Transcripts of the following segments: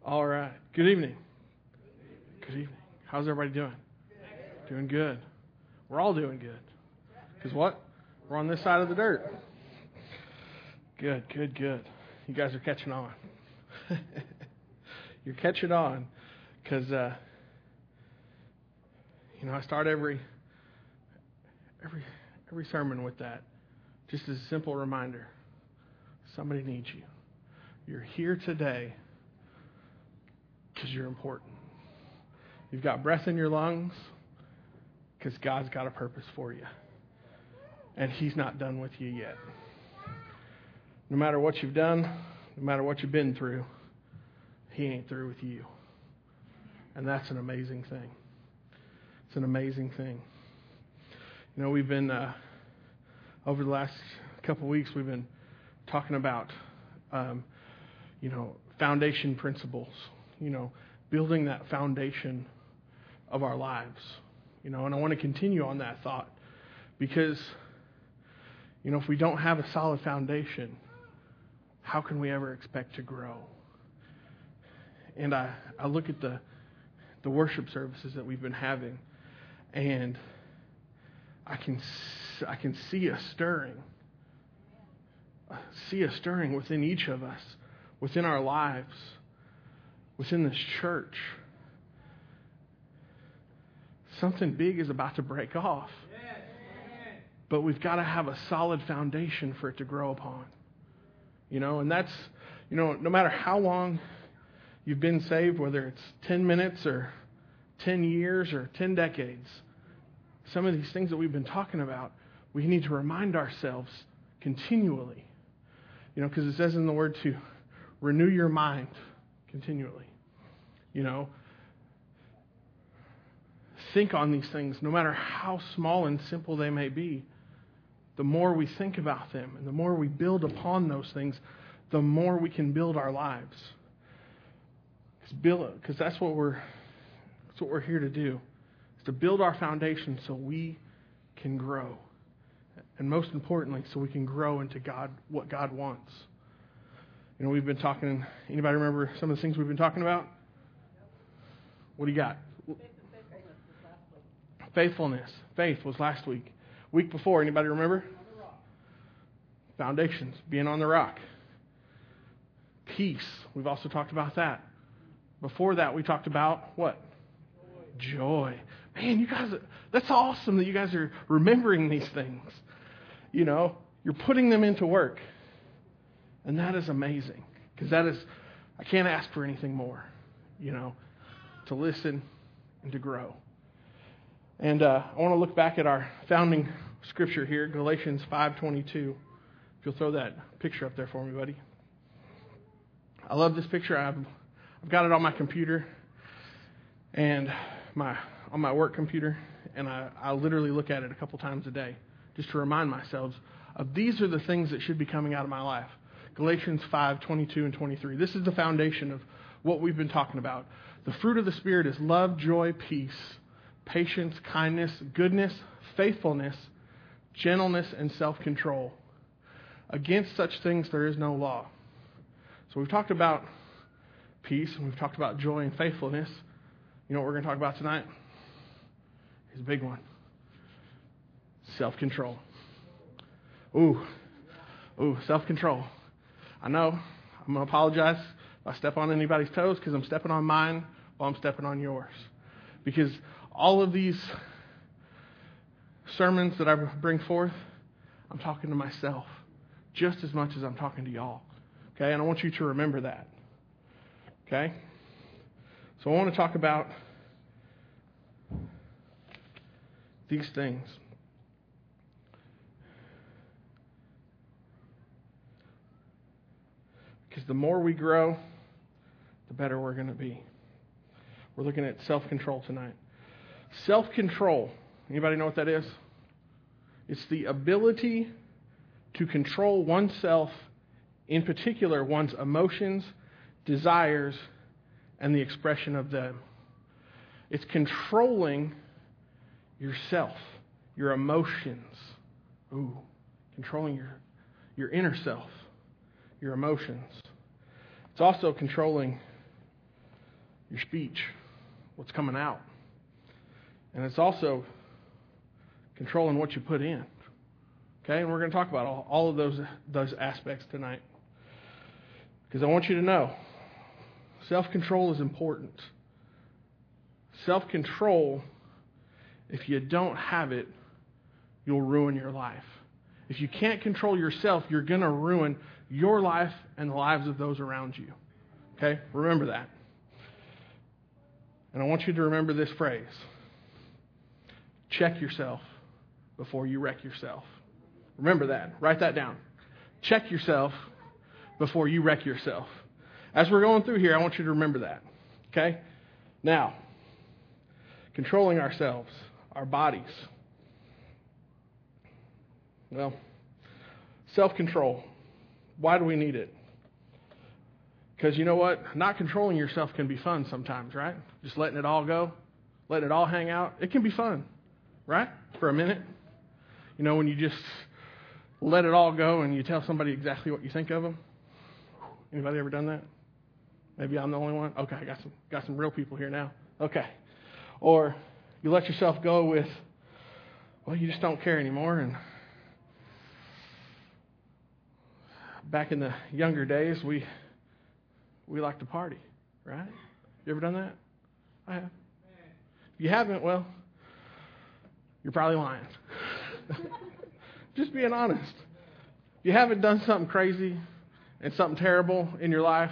All right. Good evening. Good evening. How's everybody doing? Doing good. We're all doing good. Because what? We're on this side of the dirt. Good. You guys are catching on. You're catching on. Because, I start every sermon with that. Just as a simple reminder. Somebody needs you. You're here today because you're important. You've got breath in your lungs because God's got a purpose for you. And He's not done with you yet. No matter what you've done, no matter what you've been through, He ain't through with you. And that's an amazing thing. It's an amazing thing. We've been, over the last couple weeks, we've been talking about, foundation principles. Building that foundation of our lives. And I want to continue on that thought because, if we don't have a solid foundation, how can we ever expect to grow? And I look at the worship services that we've been having, and I can see a stirring. See a stirring within each of us, within our lives, within this church. Something big is about to break off. But we've got to have a solid foundation for it to grow upon. And that's, no matter how long you've been saved, whether it's 10 minutes or 10 years or 10 decades, some of these things that we've been talking about, we need to remind ourselves continually. Because it says in the Word to renew your mind continually. Think on these things, no matter how small and simple they may be. The more we think about them and the more we build upon those things, the more we can build our lives. Because that's what we're here to do, is to build our foundation so we can grow. And most importantly, so we can grow into what God wants. We've been talking, anybody remember some of the things we've been talking about? What do you got? Faithfulness. Faith was last week. Week before, anybody remember? Foundations, being on the rock. Peace. We've also talked about that. Before that, we talked about what? Joy. Man, you guys, that's awesome that you guys are remembering these things. You're putting them into work. And that is amazing. Because I can't ask for anything more, to listen and to grow. And I want to look back at our founding scripture here, Galatians 5:22. If you'll throw that picture up there for me, buddy. I love this picture. I've got it on my computer and on my work computer, and I literally look at it a couple times a day just to remind myself of these are the things that should be coming out of my life. Galatians 5:22 and 23. This is the foundation of what we've been talking about. The fruit of the Spirit is love, joy, peace, patience, kindness, goodness, faithfulness, gentleness, and self-control. Against such things there is no law. So we've talked about peace, and we've talked about joy and faithfulness. You know what we're going to talk about tonight? It's a big one. Self-control. Ooh, self-control. I know. I'm going to apologize if I step on anybody's toes because I'm stepping on mine while I'm stepping on yours. Because all of these sermons that I bring forth, I'm talking to myself just as much as I'm talking to y'all. Okay? And I want you to remember that. Okay? So I want to talk about these things. Because the more we grow, the better we're going to be. We're looking at self-control tonight. Self-control. Anybody know what that is? It's the ability to control oneself, in particular one's emotions, desires, and the expression of them. It's controlling yourself, your emotions. Controlling your inner self, your emotions. It's also controlling your speech, what's coming out. And it's also controlling what you put in. Okay, and we're going to talk about all of those aspects tonight. Because I want you to know, self-control is important. Self-control, if you don't have it, you'll ruin your life. If you can't control yourself, you're going to ruin your life and the lives of those around you. Okay? Remember that. And I want you to remember this phrase. Check yourself before you wreck yourself. Remember that. Write that down. Check yourself before you wreck yourself. As we're going through here, I want you to remember that. Okay? Now, controlling ourselves, our bodies. Well, self-control. Why do we need it? Because you know what? Not controlling yourself can be fun sometimes, right? Just letting it all go, letting it all hang out. It can be fun, right? For a minute. You know, when you just let it all go and you tell somebody exactly what you think of them. Anybody ever done that? Maybe I'm the only one. Okay, I got some real people here now. Okay. Or you let yourself go with, well, you just don't care anymore. And back in the younger days, we like to party, right? You ever done that? I have. If you haven't, well, you're probably lying. Just being honest. If you haven't done something crazy and something terrible in your life,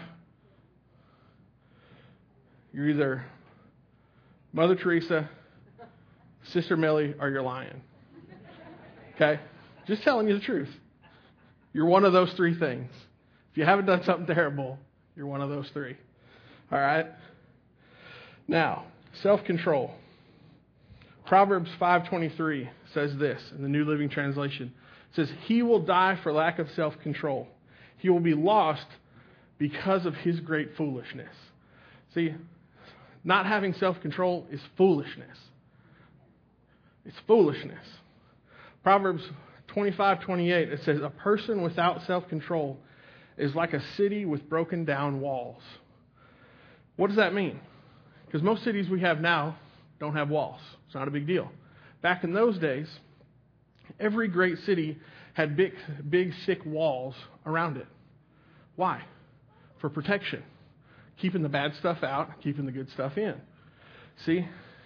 you're either Mother Teresa, Sister Millie, or you're lying. Okay? Just telling you the truth. You're one of those three things. If you haven't done something terrible, you're one of those three. All right? Now, self-control. Proverbs 5:23 says this in the New Living Translation. It says, he will die for lack of self-control. He will be lost because of his great foolishness. See, not having self-control is foolishness. It's foolishness. Proverbs 25:28, it says, a person without self-control is like a city with broken down walls. What does that mean? Because most cities we have now don't have walls. It's not a big deal. Back in those days, every great city had big, thick walls around it. Why? For protection. Keeping the bad stuff out, keeping the good stuff in. See?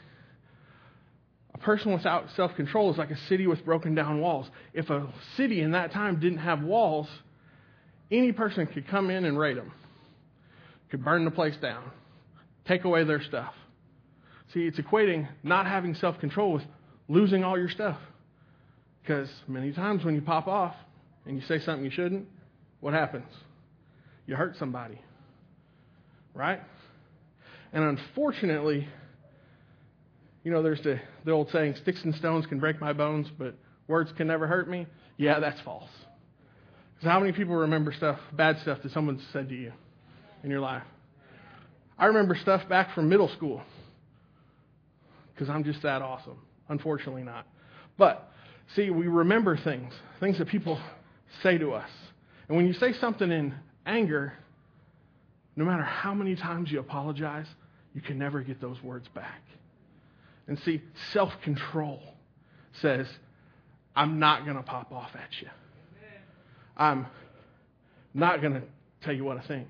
A person without self-control is like a city with broken down walls. If a city in that time didn't have walls, any person could come in and raid them. Could burn the place down. Take away their stuff. See, it's equating not having self-control with losing all your stuff. Because many times when you pop off and you say something you shouldn't, what happens? You hurt somebody. Right? And unfortunately, you know, there's the old saying, sticks and stones can break my bones, but words can never hurt me. Yeah, that's false. Because how many people remember stuff, bad stuff that someone said to you in your life? I remember stuff back from middle school. Because I'm just that awesome. Unfortunately not. But, see, we remember things that people say to us. And when you say something in anger, no matter how many times you apologize, you can never get those words back. And see, self-control says, I'm not going to pop off at you. I'm not going to tell you what I think.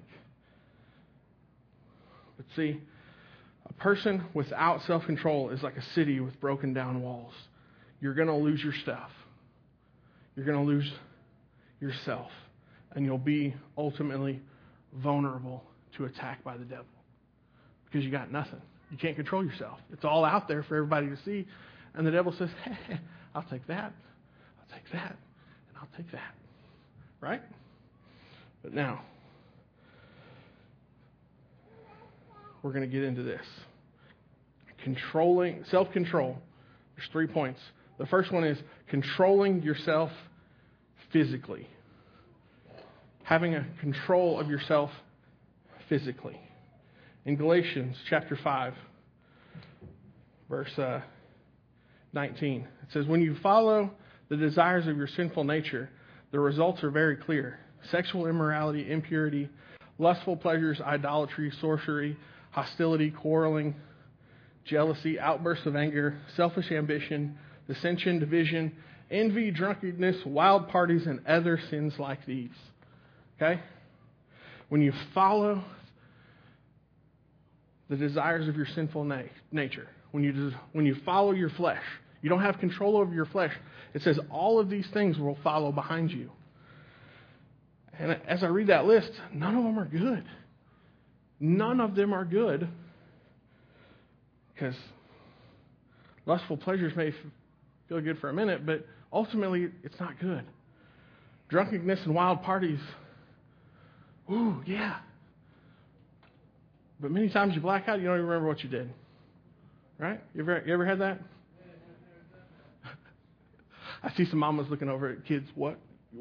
But see, a person without self-control is like a city with broken down walls. You're going to lose your stuff. You're going to lose yourself. And you'll be ultimately vulnerable to attack by the devil. Because you got nothing. You can't control yourself. It's all out there for everybody to see. And the devil says, hey, I'll take that. I'll take that. And I'll take that. Right? But now, we're going to get into this. Self-control. There's 3 points. The first one is controlling yourself physically. Having a control of yourself physically. In Galatians chapter 5, verse 19, it says, when you follow the desires of your sinful nature, the results are very clear. Sexual immorality, impurity, lustful pleasures, idolatry, sorcery, hostility, quarreling, jealousy, outbursts of anger, selfish ambition, dissension, division, envy, drunkenness, wild parties, and other sins like these. Okay? When you follow the desires of your sinful nature, when you follow your flesh, you don't have control over your flesh. It says all of these things will follow behind you. And as I read that list, none of them are good. None of them are good, because lustful pleasures may feel good for a minute, but ultimately it's not good. Drunkenness and wild parties, ooh, yeah. But many times you black out, you don't even remember what you did. Right? You ever had that? I see some mamas looking over at kids. What?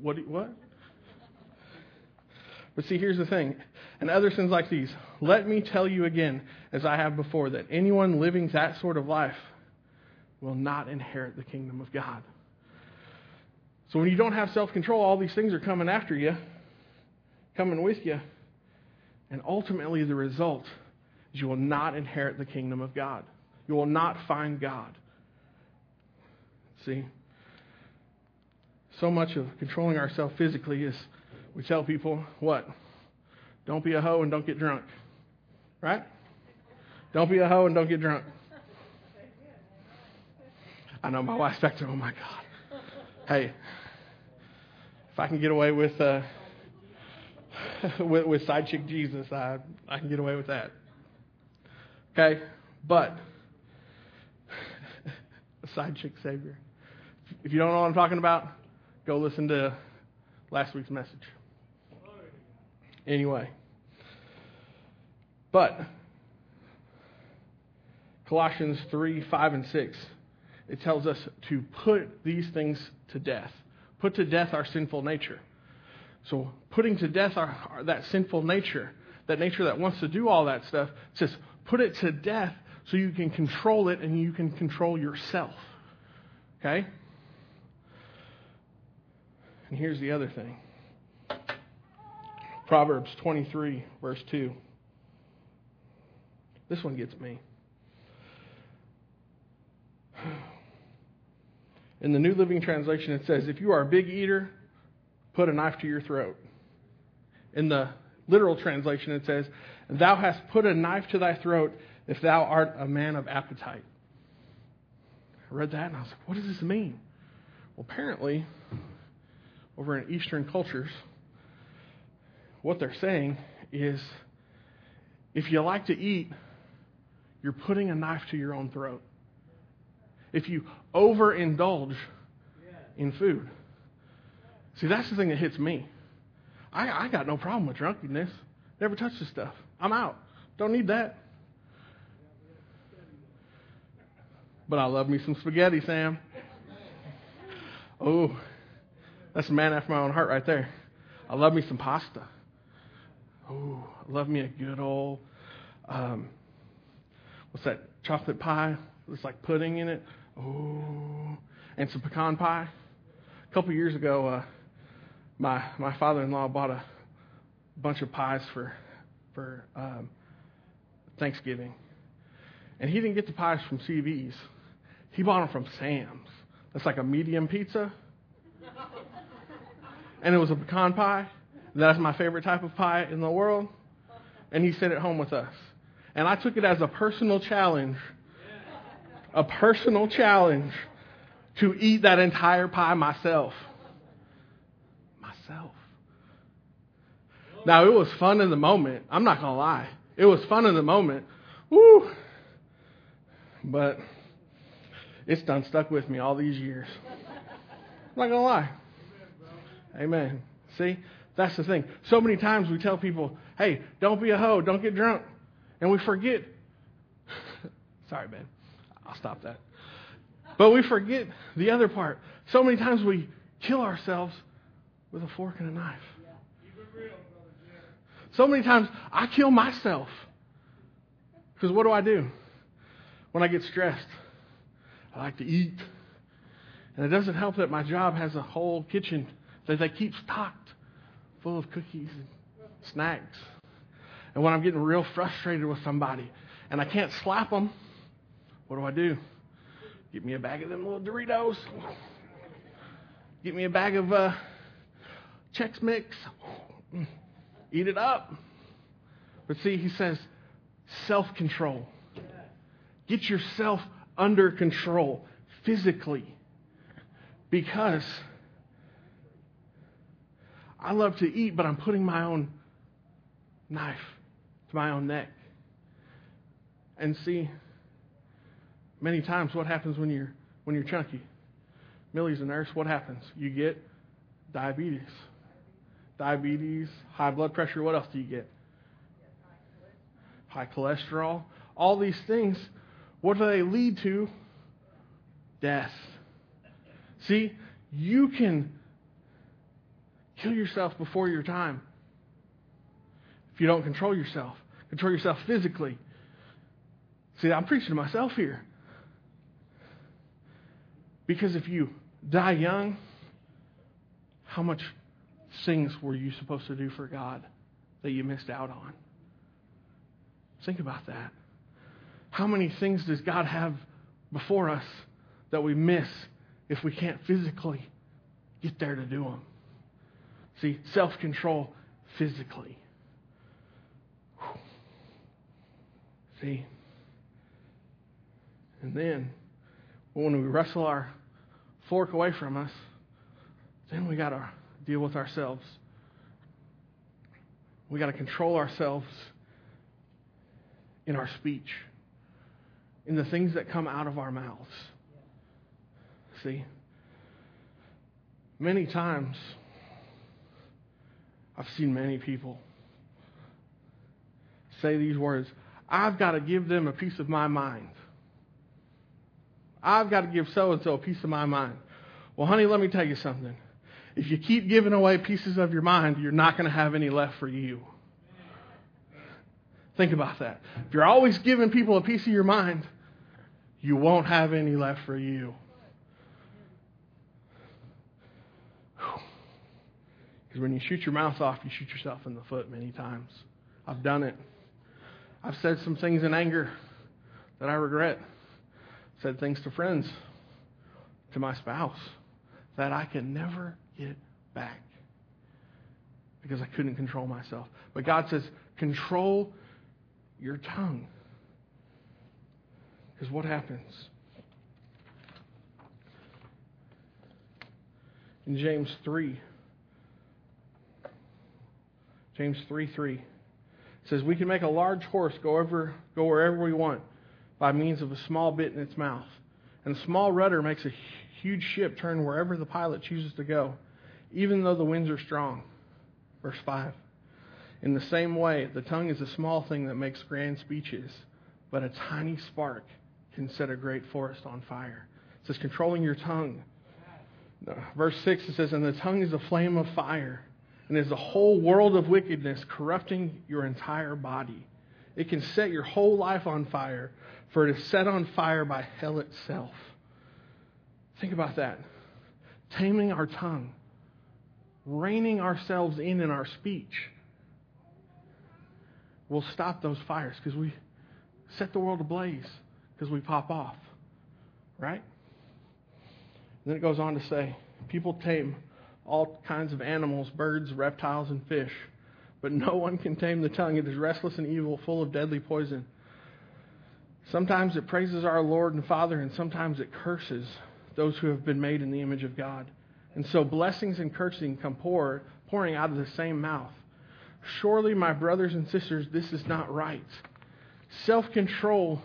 But see, here's the thing. And other sins like these. Let me tell you again, as I have before, that anyone living that sort of life will not inherit the kingdom of God. So when you don't have self-control, all these things are coming after you, coming with you. And ultimately the result is you will not inherit the kingdom of God. You will not find God. See? So much of controlling ourselves physically is we tell people, what? Don't be a hoe and don't get drunk. Right? Don't be a hoe and don't get drunk. I know my wife's back there, oh my God. Hey, if I can get away with side chick Jesus, I can get away with that. Okay? But a side chick savior. If you don't know what I'm talking about, go listen to last week's message. Anyway. But Colossians 3, 5, and 6, it tells us to put these things to death. Put to death our sinful nature. So putting to death that sinful nature, that nature that wants to do all that stuff, it says put it to death so you can control it and you can control yourself. Okay? And here's the other thing. Proverbs 23, verse 2. This one gets me. In the New Living Translation, it says, if you are a big eater, put a knife to your throat. In the literal translation, it says, thou hast put a knife to thy throat if thou art a man of appetite. I read that and I was like, what does this mean? Well, apparently, over in Eastern cultures, what they're saying is, if you like to eat, you're putting a knife to your own throat. If you overindulge in food. See, that's the thing that hits me. I got no problem with drunkenness. Never touch this stuff. I'm out. Don't need that. But I love me some spaghetti, Sam. Oh, that's a man after my own heart right there. I love me some pasta. Oh, I love me a good old, what's that, chocolate pie? It's like pudding in it. Oh, and some pecan pie. A couple years ago, my father-in-law bought a bunch of pies for Thanksgiving. And he didn't get the pies from CV's. He bought them from Sam's. That's like a medium pizza. And it was a pecan pie. That's my favorite type of pie in the world. And he sent it home with us. And I took it as a personal challenge. A personal challenge to eat that entire pie myself. Now, it was fun in the moment. I'm not going to lie. It was fun in the moment. Woo! But it's done stuck with me all these years. I'm not going to lie. Amen. See? That's the thing. So many times we tell people, hey, don't be a hoe, don't get drunk. And we forget. Sorry, man. I'll stop that. But we forget the other part. So many times we kill ourselves with a fork and a knife. So many times I kill myself. Because what do? When I get stressed, I like to eat. And it doesn't help that my job has a whole kitchen that they keep stocked full of cookies and snacks. And when I'm getting real frustrated with somebody and I can't slap them, what do? Get me a bag of them little Doritos. Get me a bag of Chex Mix. Eat it up. But see, he says, self-control. Get yourself under control physically. Because I love to eat, but I'm putting my own knife to my own neck. And see, many times what happens when you're chunky? Millie's a nurse. What happens? You get diabetes. Diabetes, high blood pressure. What else do you get? High cholesterol. All these things, what do they lead to? Death. See, you can kill yourself before your time if you don't control yourself. Control yourself physically. See, I'm preaching to myself here. Because if you die young, how much things were you supposed to do for God that you missed out on? Think about that. How many things does God have before us that we miss if we can't physically get there to do them? See, self-control physically. Whew. See? And then, when we wrestle our fork away from us, then we got to deal with ourselves. We got to control ourselves in our speech, in the things that come out of our mouths. See? Many times, I've seen many people say these words, I've got to give them a piece of my mind. I've got to give so-and-so a piece of my mind. Well, honey, let me tell you something. If you keep giving away pieces of your mind, you're not going to have any left for you. Think about that. If you're always giving people a piece of your mind, you won't have any left for you. Because when you shoot your mouth off, you shoot yourself in the foot many times. I've done it. I've said some things in anger that I regret. Said things to friends, to my spouse, that I can never get back because I couldn't control myself. But God says, control your tongue. Because what happens? In James 3:3, it says, we can make a large horse go wherever we want by means of a small bit in its mouth. And a small rudder makes a huge ship turn wherever the pilot chooses to go, even though the winds are strong. Verse 5. In the same way, the tongue is a small thing that makes grand speeches, but a tiny spark can set a great forest on fire. It says controlling your tongue. Verse 6, it says, and the tongue is a flame of fire, and is a whole world of wickedness, corrupting your entire body. It can set your whole life on fire, for it is set on fire by hell itself. Think about that. Taming our tongue. Reining ourselves in our speech will stop those fires because we set the world ablaze because we pop off. Right? And then it goes on to say, people tame all kinds of animals, birds, reptiles, and fish, but no one can tame the tongue. It is restless and evil, full of deadly poison. Sometimes it praises our Lord and Father, and sometimes it curses those who have been made in the image of God. And so blessings and cursing come pouring out of the same mouth. Surely, my brothers and sisters, this is not right. Self-control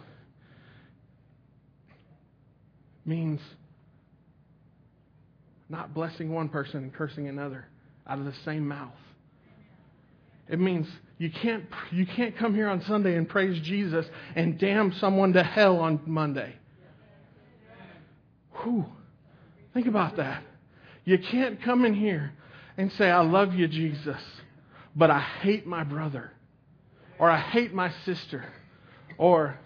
means not blessing one person and cursing another out of the same mouth. It means you can't come here on Sunday and praise Jesus and damn someone to hell on Monday. Whew. Think about that. You can't come in here and say, I love you, Jesus, but I hate my brother, or I hate my sister, or...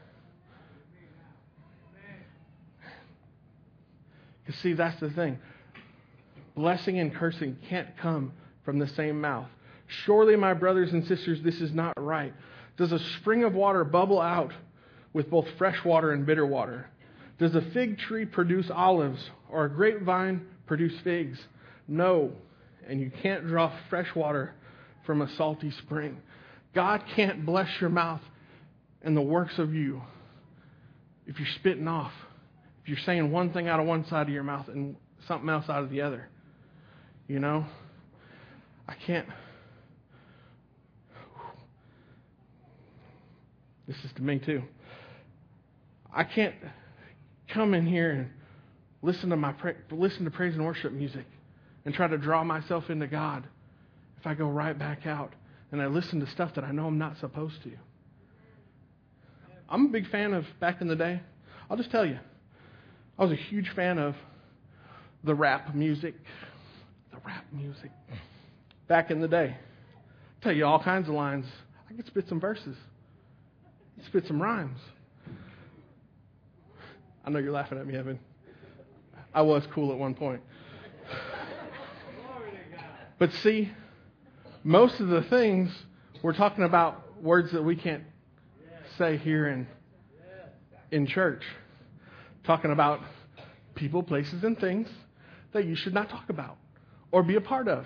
You see, that's the thing. Blessing and cursing can't come from the same mouth. Surely, my brothers and sisters, this is not right. Does a spring of water bubble out with both fresh water and bitter water? Does a fig tree produce olives, or a grapevine produce figs? No, and you can't draw fresh water from a salty spring. God can't bless your mouth and the works of you if you're spitting off, if you're saying one thing out of one side of your mouth and something else out of the other. You know? I can't. This is to me too. I can't come in here and listen to praise and worship music and try to draw myself into God if I go right back out and I listen to stuff that I know I'm not supposed to. I'm a big fan of, back in the day, I'll just tell you, I was a huge fan of the rap music. Back in the day. I'll tell you all kinds of lines. I could spit some verses. Spit some rhymes. I know you're laughing at me, Evan. I was cool at one point. But see, most of the things we're talking about words that we can't say here in church. Talking about people, places, and things that you should not talk about or be a part of.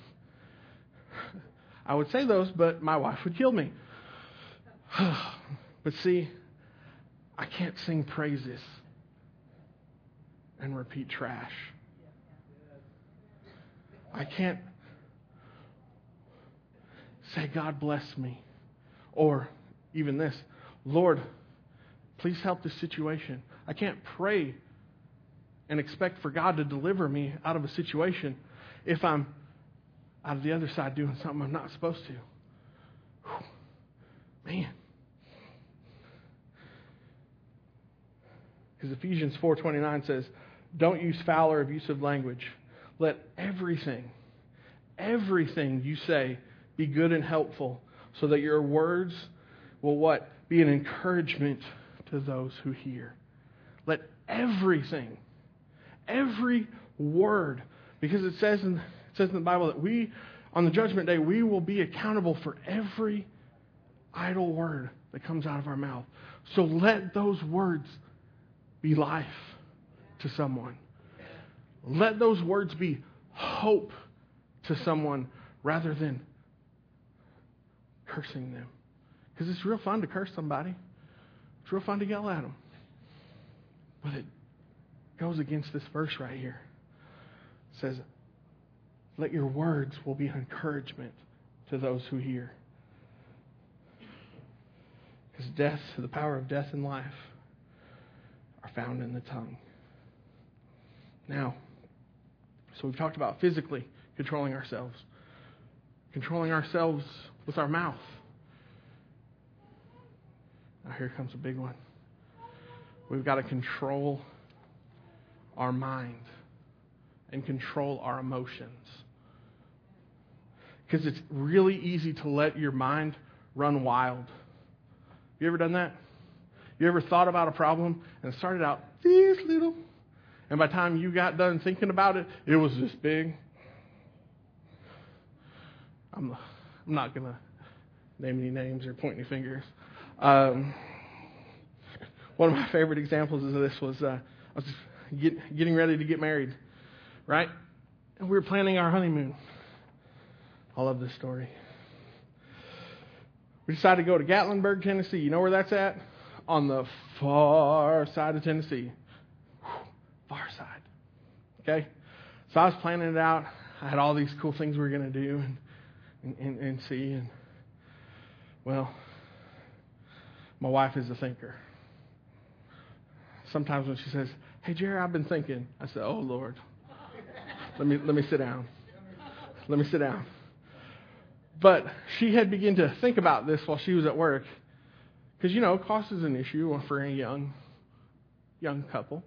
I would say those, but my wife would kill me. But see, I can't sing praises and repeat trash. I can't say, God bless me. Or even this, Lord, please help this situation. I can't pray and expect for God to deliver me out of a situation if I'm out of the other side doing something I'm not supposed to. Whew. Man. Because Ephesians 4:29 says, don't use foul or abusive language. Let everything you say be good and helpful, so that your words will what? Be an encouragement to those who hear. Let everything, every word, because it says in the Bible that we, on the judgment day, we will be accountable for every idle word that comes out of our mouth. So let those words be life to someone. Let those words be hope to someone rather than cursing them. Because it's real fun to curse somebody. It's real fun to yell at them. But it goes against this verse right here. It says, let your words will be an encouragement to those who hear. Because the power of death and life are found in the tongue. Now, so we've talked about physically controlling ourselves with our mouth. Now here comes a big one. We've got to control our mind and control our emotions. Because it's really easy to let your mind run wild. You ever done that? You ever thought about a problem and it started out this little, and by the time you got done thinking about it, it was this big? I'm not going to name any names or point any fingers. One of my favorite examples of this was I was getting ready to get married, right? And we were planning our honeymoon. I love this story. We decided to go to Gatlinburg, Tennessee. You know where that's at? On the far side of Tennessee. Far side. Okay? So I was planning it out. I had all these cool things we were going to do and see. And, well, my wife is a thinker. Sometimes when she says, hey, Jerry, I've been thinking. I said, oh, Lord. Let me sit down. Let me sit down. But she had begun to think about this while she was at work. Because, you know, cost is an issue for a young couple.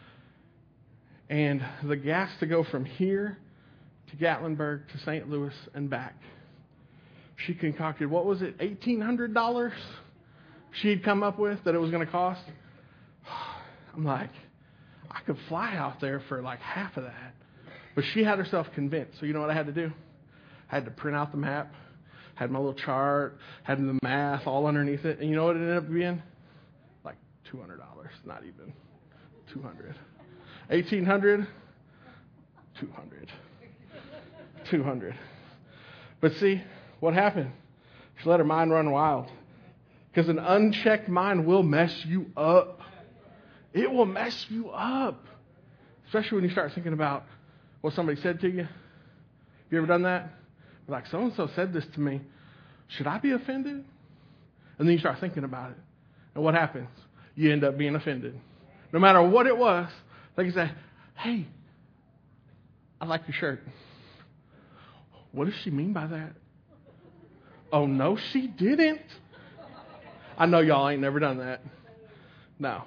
And the gas to go from here to Gatlinburg to St. Louis and back. She concocted, what was it, $1,800 she'd come up with that it was going to cost? I'm like, I could fly out there for like half of that. But she had herself convinced. So you know what I had to do? I had to print out the map, had my little chart, had the math all underneath it. And you know what it ended up being? Like $200, not even 200. 1,800, 200. 200. But see, what happened? She let her mind run wild. Because an unchecked mind will mess you up. It will mess you up. Especially when you start thinking about what somebody said to you. Have you ever done that? Like, so-and-so said this to me. Should I be offended? And then you start thinking about it. And what happens? You end up being offended. No matter what it was, like you say, hey, I like your shirt. What does she mean by that? Oh, no, she didn't. I know y'all ain't never done that. No.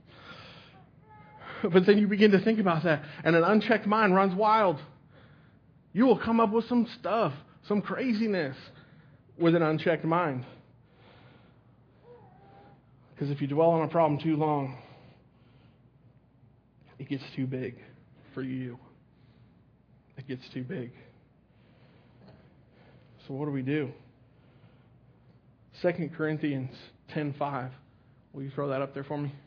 But then you begin to think about that, and an unchecked mind runs wild. You will come up with some stuff, some craziness with an unchecked mind. Because if you dwell on a problem too long, it gets too big for you. It gets too big. So what do we do? 2 Corinthians 10:5. Will you throw that up there for me?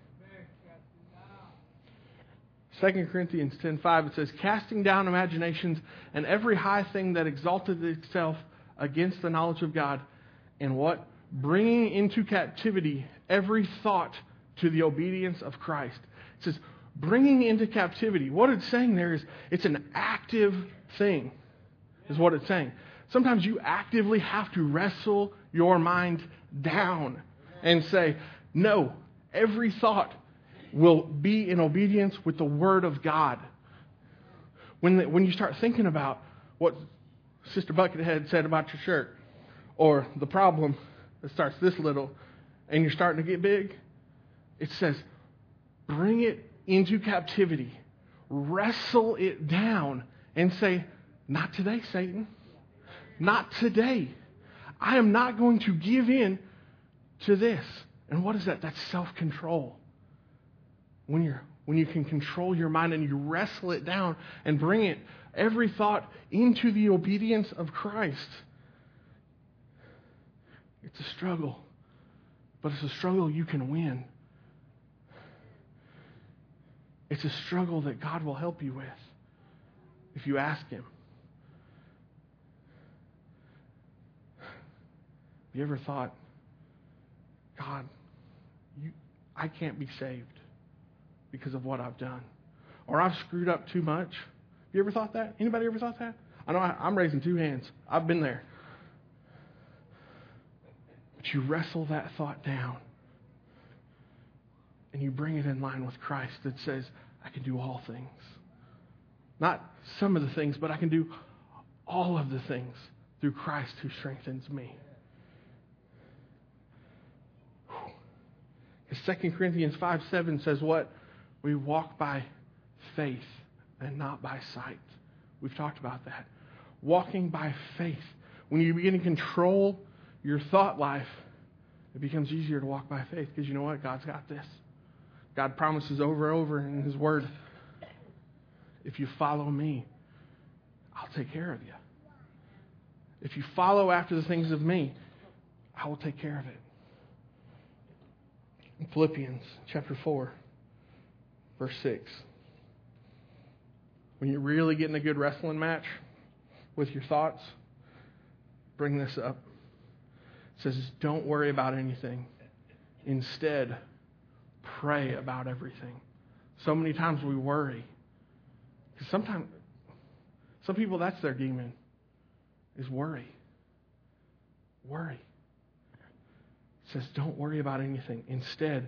2 Corinthians 10:5, it says, casting down imaginations and every high thing that exalted itself against the knowledge of God, and what? Bringing into captivity every thought to the obedience of Christ. It says, bringing into captivity. What it's saying there is, it's an active thing, is what it's saying. Sometimes you actively have to wrestle your mind down and say, no, every thought will be in obedience with the Word of God. When you start thinking about what Sister Buckethead said about your shirt, or the problem that starts this little, and you're starting to get big, it says, bring it into captivity. Wrestle it down and say, not today, Satan. Not today. I am not going to give in to this. And what is that? That's self-control. When you can control your mind and you wrestle it down and bring it, every thought, into the obedience of Christ. It's a struggle, but it's a struggle you can win. It's a struggle that God will help you with if you ask Him. Have you ever thought, God, I can't be saved because of what I've done? Or I've screwed up too much? Have you ever thought that? Anybody ever thought that? I know I'm raising two hands. I've been there. But you wrestle that thought down. And you bring it in line with Christ that says, I can do all things. Not some of the things, but I can do all of the things through Christ who strengthens me. 2 Corinthians 5:7 says what? We walk by faith and not by sight. We've talked about that. Walking by faith. When you begin to control your thought life, it becomes easier to walk by faith because you know what? God's got this. God promises over and over in His Word, if you follow me, I'll take care of you. If you follow after the things of me, I will take care of it. In Philippians chapter 4, verse 6. When you're really getting a good wrestling match with your thoughts, bring this up. It says, don't worry about anything. Instead, pray about everything. So many times we worry. Because sometimes, some people, that's their demon, is worry. Worry. It says, don't worry about anything. Instead,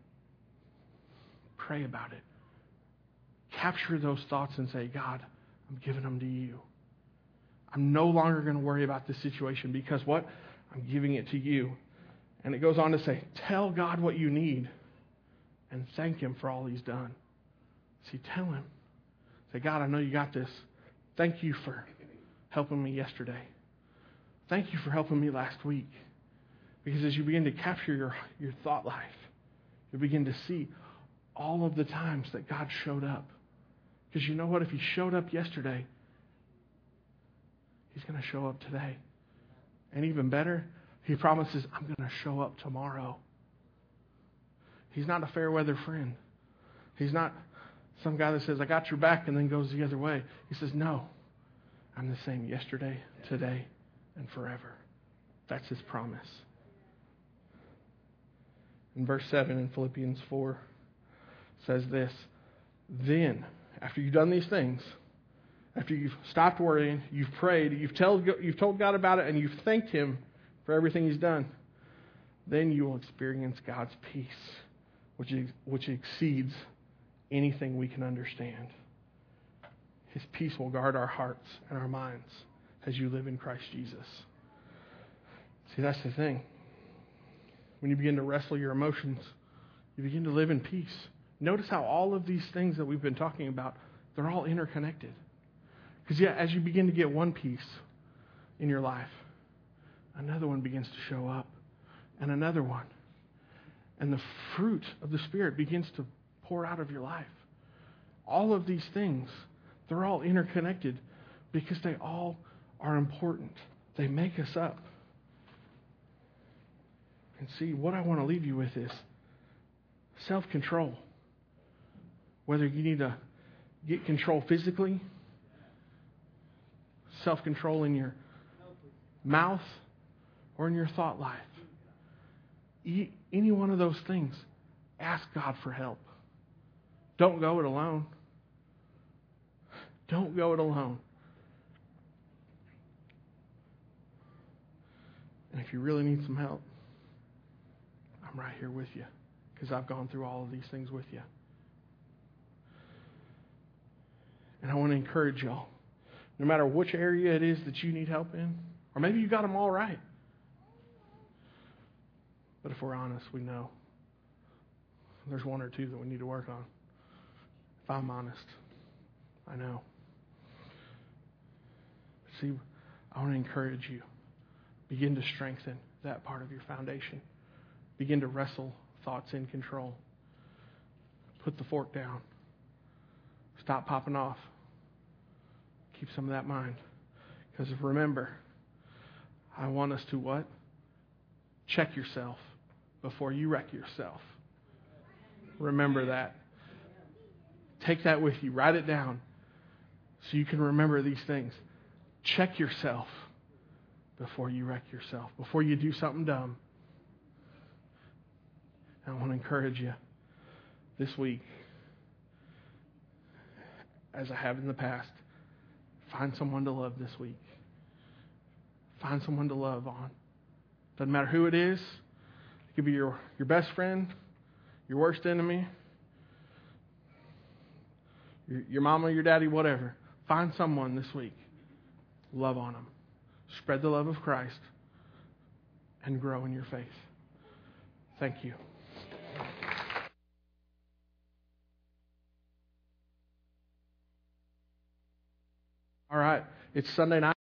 pray about it. Capture those thoughts and say, God, I'm giving them to you. I'm no longer going to worry about this situation because what? I'm giving it to you. And it goes on to say, tell God what you need and thank Him for all He's done. See, tell Him. Say, God, I know you got this. Thank you for helping me yesterday. Thank you for helping me last week. Because as you begin to capture your thought life, you begin to see all of the times that God showed up. Because you know what? If He showed up yesterday, He's going to show up today. And even better, He promises, I'm going to show up tomorrow. He's not a fair weather friend. He's not some guy that says, I got your back, and then goes the other way. He says, no, I'm the same yesterday, today, and forever. That's His promise. In verse 7 in Philippians 4 says this, then, after you've done these things, after you've stopped worrying, you've prayed, you've told God about it, and you've thanked Him for everything He's done, then you will experience God's peace, which exceeds anything we can understand. His peace will guard our hearts and our minds as you live in Christ Jesus. See, that's the thing. When you begin to wrestle your emotions, you begin to live in peace. Notice how all of these things that we've been talking about, they're all interconnected. Because as you begin to get one peace in your life, another one begins to show up, and another one. And the fruit of the Spirit begins to pour out of your life. All of these things, they're all interconnected because they all are important. They make us up. And see, what I want to leave you with is self-control. Whether you need to get control physically, self-control in your mouth, or in your thought life. Any one of those things, ask God for help. Don't go it alone. Don't go it alone. And if you really need some help, I'm right here with you, because I've gone through all of these things with you. And I want to encourage y'all, no matter which area it is that you need help in, or maybe you got them all right. But if we're honest, we know there's one or two that we need to work on. If I'm honest, I know. See, I want to encourage you. Begin to strengthen that part of your foundation. Begin to wrestle thoughts in control. Put the fork down. Stop popping off. Keep some of that mind. Because remember, I want us to what? Check yourself before you wreck yourself. Remember that. Take that with you. Write it down so you can remember these things. Check yourself before you wreck yourself. Before you do something dumb. I want to encourage you this week, as I have in the past, find someone to love this week. Find someone to love on. Doesn't matter who it is. It could be your best friend, your worst enemy, your mama, your daddy, whatever. Find someone this week. Love on them. Spread the love of Christ and grow in your faith. Thank you. All right. It's Sunday night.